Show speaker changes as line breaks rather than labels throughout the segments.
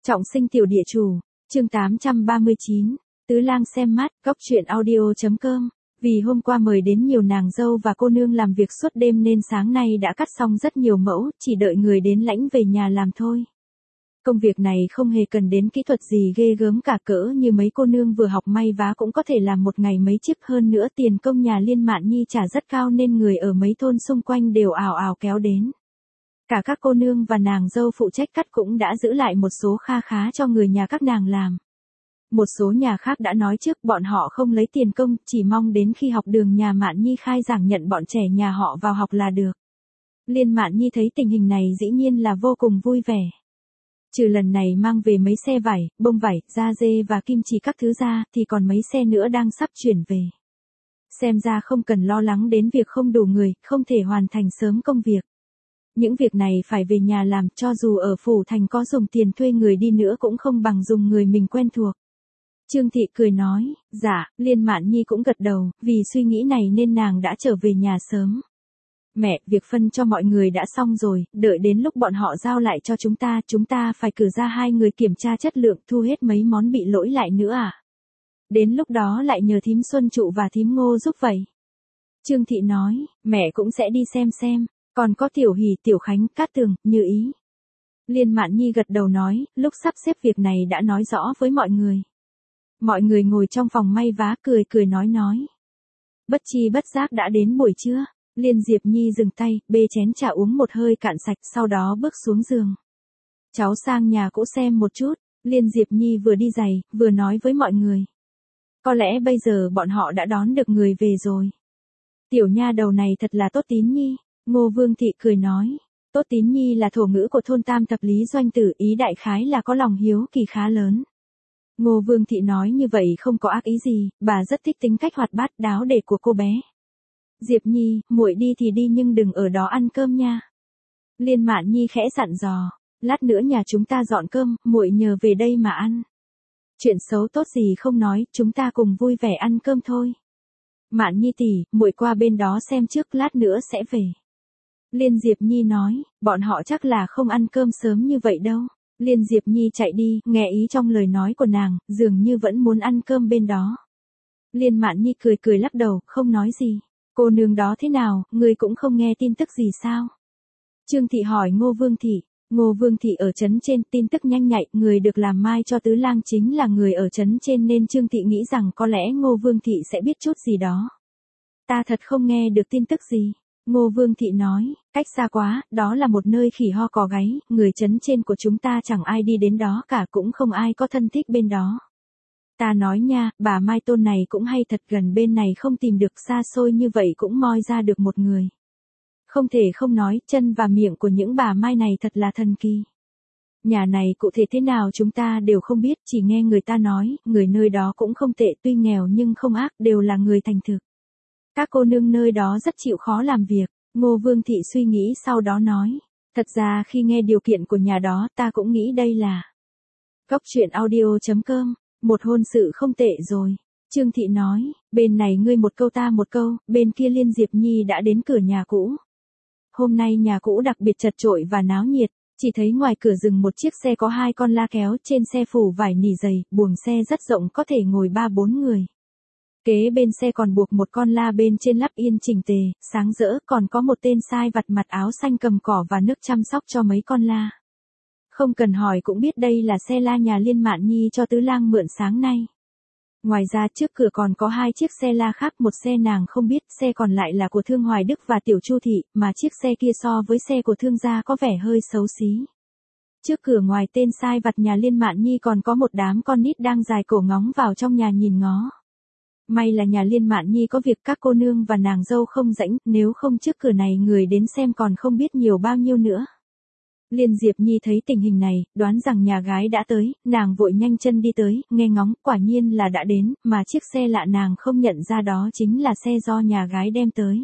Trọng sinh tiểu địa chủ, chương 839, Tứ Lang xem mắt, góc truyện audio.com. Vì hôm qua mời đến nhiều nàng dâu và cô nương làm việc suốt đêm nên sáng nay đã cắt xong rất nhiều mẫu, chỉ đợi người đến lãnh về nhà làm thôi. Công việc này không hề cần đến kỹ thuật gì ghê gớm cả, cỡ như mấy cô nương vừa học may vá cũng có thể làm một ngày mấy chiếc, hơn nữa tiền công nhà Liên Mạn Nhi trả rất cao nên người ở mấy thôn xung quanh đều ào ào kéo đến. Cả các cô nương và nàng dâu phụ trách cắt cũng đã giữ lại một số kha khá cho người nhà các nàng làm. Một số nhà khác đã nói trước bọn họ không lấy tiền công, chỉ mong đến khi học đường nhà Mạn Nhi khai giảng nhận bọn trẻ nhà họ vào học là được. Liên Mạn Nhi thấy tình hình này dĩ nhiên là vô cùng vui vẻ. Trừ lần này mang về mấy xe vải, bông vải, da dê và kim chỉ các thứ ra, thì còn mấy xe nữa đang sắp chuyển về. Xem ra không cần lo lắng đến việc không đủ người, không thể hoàn thành sớm công việc. Những việc này phải về nhà làm, cho dù ở phủ thành có dùng tiền thuê người đi nữa cũng không bằng dùng người mình quen thuộc. Trương Thị cười nói, dạ, Liên Mạn Nhi cũng gật đầu, vì suy nghĩ này nên nàng đã trở về nhà sớm. Mẹ, việc phân cho mọi người đã xong rồi, đợi đến lúc bọn họ giao lại cho chúng ta phải cử ra 2 người kiểm tra chất lượng, thu hết mấy món bị lỗi lại nữa à? Đến lúc đó lại nhờ thím Xuân Trụ và thím Ngô giúp vậy. Trương Thị nói, mẹ cũng sẽ đi xem, còn có Tiểu Hỷ, Tiểu Khánh, Cát Tường, Như Ý. Liên Mạn Nhi gật đầu nói, lúc sắp xếp việc này đã nói rõ với mọi người. Mọi người ngồi trong phòng may vá cười nói. Bất chi bất giác đã đến buổi trưa. Liên Diệp Nhi dừng tay, bê chén trà uống một hơi cạn sạch, sau đó bước xuống giường. Cháu sang nhà cũ xem một chút. Liên Diệp Nhi vừa đi giày, vừa nói với mọi người. Có lẽ bây giờ bọn họ đã đón được người về rồi. Tiểu nha đầu này thật là tốt tín nhi. Ngô Vương Thị cười nói. Tốt tín nhi là thổ ngữ của thôn Tam Thập Lý Doanh Tử, ý đại khái là có lòng hiếu kỳ khá lớn. Ngô Vương Thị nói như vậy không có ác ý gì, bà rất thích tính cách hoạt bát đáo để của cô bé. Diệp Nhi, muội đi thì đi nhưng đừng ở đó ăn cơm nha. Liên Mạn Nhi khẽ dặn dò, lát nữa nhà chúng ta dọn cơm, muội nhờ về đây mà ăn. Chuyện xấu tốt gì không nói, chúng ta cùng vui vẻ ăn cơm thôi. Mạn Nhi tỷ, muội qua bên đó xem trước, lát nữa sẽ về. Liên Diệp Nhi nói, bọn họ chắc là không ăn cơm sớm như vậy đâu. Liên Diệp Nhi chạy đi, nghe ý trong lời nói của nàng, dường như vẫn muốn ăn cơm bên đó. Liên Mạn Nhi cười lắc đầu, không nói gì. Cô nương đó thế nào, người cũng không nghe tin tức gì sao? Trương Thị hỏi Ngô Vương Thị. Ngô Vương Thị ở trấn trên, tin tức nhanh nhạy, người được làm mai cho Tứ Lang chính là người ở trấn trên nên Trương Thị nghĩ rằng có lẽ Ngô Vương Thị sẽ biết chút gì đó. Ta thật không nghe được tin tức gì. Ngô Vương Thị nói, cách xa quá, đó là một nơi khỉ ho cò gáy, người trấn trên của chúng ta chẳng ai đi đến đó cả, cũng không ai có thân thích bên đó. Ta nói nha, bà Mai Tôn này cũng hay thật, gần bên này không tìm được, xa xôi như vậy cũng moi ra được một người. Không thể không nói, chân và miệng của những bà Mai này thật là thần kỳ. Nhà này cụ thể thế nào chúng ta đều không biết, chỉ nghe người ta nói, người nơi đó cũng không tệ, tuy nghèo nhưng không ác, đều là người thành thực. Các cô nương nơi đó rất chịu khó làm việc. Ngô Vương Thị suy nghĩ sau đó nói, thật ra khi nghe điều kiện của nhà đó ta cũng nghĩ đây là góc truyện audio.com, một hôn sự không tệ rồi. Trương Thị nói, bên này ngươi một câu ta một câu, bên kia Liên Diệp Nhi đã đến cửa nhà cũ. Hôm nay nhà cũ đặc biệt chật chội và náo nhiệt, chỉ thấy ngoài cửa dừng một chiếc xe có 2 con la kéo, trên xe phủ vải nỉ dày, buồng xe rất rộng có thể ngồi 3-4 người. Kế bên xe còn buộc một con la bên trên lắp yên chỉnh tề, sáng rỡ, còn có một tên sai vặt mặt áo xanh cầm cỏ và nước chăm sóc cho mấy con la. Không cần hỏi cũng biết đây là xe la nhà Liên Mạn Nhi cho Tứ Lang mượn sáng nay. Ngoài ra trước cửa còn có 2 chiếc xe la khác, một xe nàng không biết, xe còn lại là của Thương Hoài Đức và Tiểu Chu Thị, mà chiếc xe kia so với xe của Thương gia có vẻ hơi xấu xí. Trước cửa ngoài tên sai vặt nhà Liên Mạn Nhi còn có một đám con nít đang dài cổ ngóng vào trong nhà nhìn ngó. May là nhà Liên Mạn Nhi có việc, các cô nương và nàng dâu không rảnh, nếu không trước cửa này người đến xem còn không biết nhiều bao nhiêu nữa. Liên Diệp Nhi thấy tình hình này, đoán rằng nhà gái đã tới, nàng vội nhanh chân đi tới, nghe ngóng, quả nhiên là đã đến, mà chiếc xe lạ nàng không nhận ra đó chính là xe do nhà gái đem tới.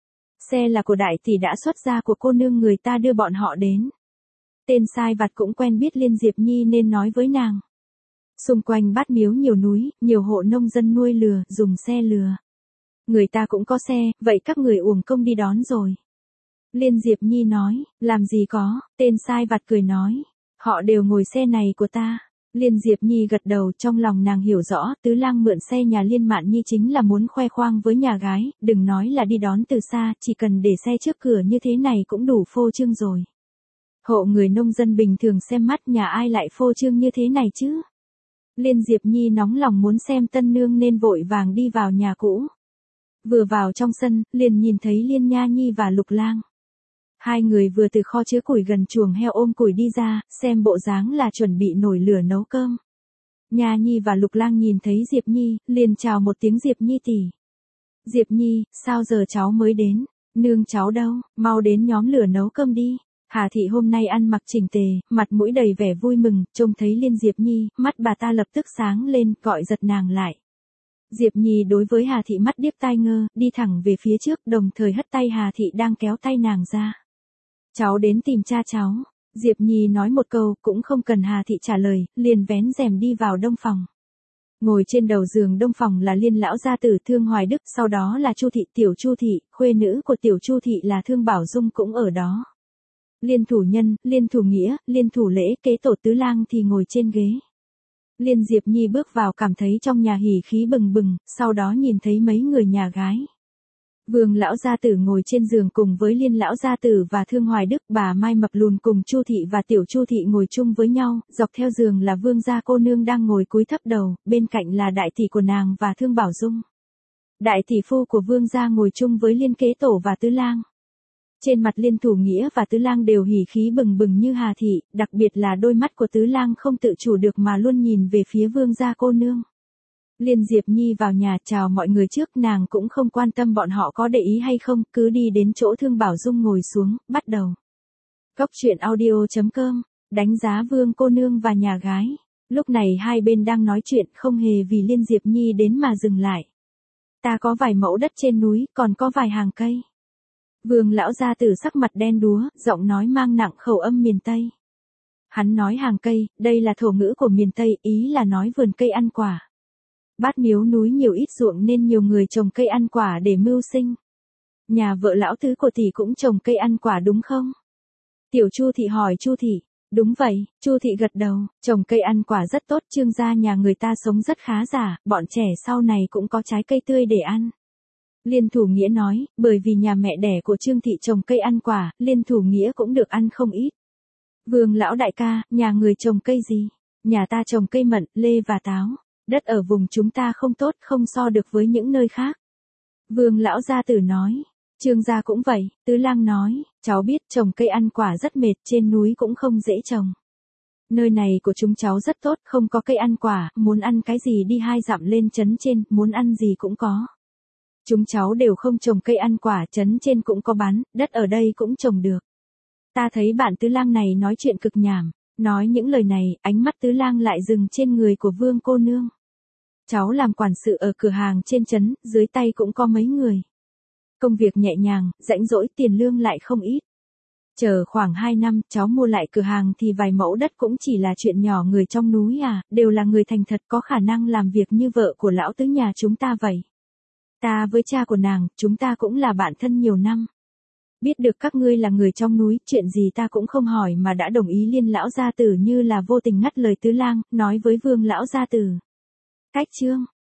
Xe là của đại tỷ đã xuất ra của cô nương người ta đưa bọn họ đến. Tên sai vặt cũng quen biết Liên Diệp Nhi nên nói với nàng. Xung quanh Bát Miếu nhiều núi, nhiều hộ nông dân nuôi lừa, dùng xe lừa. Người ta cũng có xe, vậy các người uổng công đi đón rồi. Liên Diệp Nhi nói, làm gì có, tên sai vặt cười nói. Họ đều ngồi xe này của ta. Liên Diệp Nhi gật đầu, trong lòng nàng hiểu rõ, Tứ Lang mượn xe nhà Liên Mạn Nhi chính là muốn khoe khoang với nhà gái, đừng nói là đi đón từ xa, chỉ cần để xe trước cửa như thế này cũng đủ phô trương rồi. Hộ người nông dân bình thường xem mắt, nhà ai lại phô trương như thế này chứ? Liên Diệp Nhi nóng lòng muốn xem tân nương nên vội vàng đi vào nhà cũ. Vừa vào trong sân, liền nhìn thấy Liên Nha Nhi và Lục Lang. Hai người vừa từ kho chứa củi gần chuồng heo ôm củi đi ra, xem bộ dáng là chuẩn bị nổi lửa nấu cơm. Nha Nhi và Lục Lang nhìn thấy Diệp Nhi, liền chào một tiếng Diệp Nhi tỷ. Diệp Nhi, sao giờ cháu mới đến? Nương cháu đâu, mau đến nhóm lửa nấu cơm đi. Hà Thị hôm nay ăn mặc chỉnh tề, mặt mũi đầy vẻ vui mừng, trông thấy Liên Diệp Nhi, mắt bà ta lập tức sáng lên, gọi giật nàng lại. Diệp Nhi đối với Hà Thị mắt điếc tai ngơ, đi thẳng về phía trước, đồng thời hất tay Hà Thị đang kéo tay nàng ra. Cháu đến tìm cha cháu. Diệp Nhi nói một câu, cũng không cần Hà Thị trả lời, liền vén rèm đi vào đông phòng. Ngồi trên đầu giường đông phòng là Liên lão gia tử Thương Hoài Đức, sau đó là Chu Thị, Tiểu Chu Thị, khuê nữ của Tiểu Chu Thị là Thương Bảo Dung cũng ở đó. Liên Thủ Nhân, Liên Thủ Nghĩa, Liên Thủ Lễ, kế tổ Tứ Lang thì ngồi trên ghế. Liên Diệp Nhi bước vào cảm thấy trong nhà hỉ khí bừng bừng, sau đó nhìn thấy mấy người nhà gái. Vương lão gia tử ngồi trên giường cùng với Liên lão gia tử và Thương Hoài Đức, bà Mai Mập Lùn cùng Chu Thị và Tiểu Chu Thị ngồi chung với nhau, dọc theo giường là Vương gia cô nương đang ngồi cúi thấp đầu, bên cạnh là đại tỷ của nàng và Thương Bảo Dung. Đại tỷ phu của Vương gia ngồi chung với Liên kế tổ và Tứ Lang. Trên mặt Liên Thủ Nghĩa và Tứ Lang đều hỉ khí bừng bừng như Hà Thị, đặc biệt là đôi mắt của Tứ Lang không tự chủ được mà luôn nhìn về phía Vương gia cô nương. Liên Diệp Nhi vào nhà chào mọi người trước, nàng cũng không quan tâm bọn họ có để ý hay không, cứ đi đến chỗ Thương Bảo Dung ngồi xuống, bắt đầu. Cốc truyện audio.com, đánh giá Vương cô nương và nhà gái. Lúc này hai bên đang nói chuyện, không hề vì Liên Diệp Nhi đến mà dừng lại. Ta có vài mẫu đất trên núi, còn có vài hàng cây. Vương lão gia tử sắc mặt đen đúa, giọng nói mang nặng khẩu âm miền Tây. Hắn nói hàng cây, đây là thổ ngữ của miền Tây, ý là nói vườn cây ăn quả. Bát Miếu núi nhiều ít ruộng nên nhiều người trồng cây ăn quả để mưu sinh. Nhà vợ lão tứ của tỷ cũng trồng cây ăn quả đúng không? Tiểu Chu Thị hỏi Chu Thị. Đúng vậy, Chu Thị gật đầu, trồng cây ăn quả rất tốt, Trương gia nhà người ta sống rất khá giả, bọn trẻ sau này cũng có trái cây tươi để ăn. Liên Thủ Nghĩa nói, bởi vì nhà mẹ đẻ của Trương Thị trồng cây ăn quả, Liên Thủ Nghĩa cũng được ăn không ít. Vương lão đại ca, nhà người trồng cây gì? Nhà ta trồng cây mận, lê và táo. Đất ở vùng chúng ta không tốt, không so được với những nơi khác. Vương lão gia tử nói. Trương gia cũng vậy, Tứ Lang nói, cháu biết trồng cây ăn quả rất mệt, trên núi cũng không dễ trồng. Nơi này của chúng cháu rất tốt, không có cây ăn quả, muốn ăn cái gì đi 2 dặm lên trấn trên, muốn ăn gì cũng có. Chúng cháu đều không trồng cây ăn quả, trấn trên cũng có bán, đất ở đây cũng trồng được. Ta thấy bạn Tứ Lang này nói chuyện cực nhảm, nói những lời này, ánh mắt Tứ Lang lại dừng trên người của Vương cô nương. Cháu làm quản sự ở cửa hàng trên trấn, dưới tay cũng có mấy người. Công việc nhẹ nhàng, rãnh rỗi, tiền lương lại không ít. Chờ khoảng 2 năm, cháu mua lại cửa hàng thì vài mẫu đất cũng chỉ là chuyện nhỏ, người trong núi à, đều là người thành thật có khả năng làm việc như vợ của lão tứ nhà chúng ta vậy. Ta với cha của nàng, chúng ta cũng là bạn thân nhiều năm. Biết được các ngươi là người trong núi, chuyện gì ta cũng không hỏi mà đã đồng ý. Liên lão gia tử như là vô tình ngắt lời Tứ Lang, nói với Vương lão gia tử. Cách chương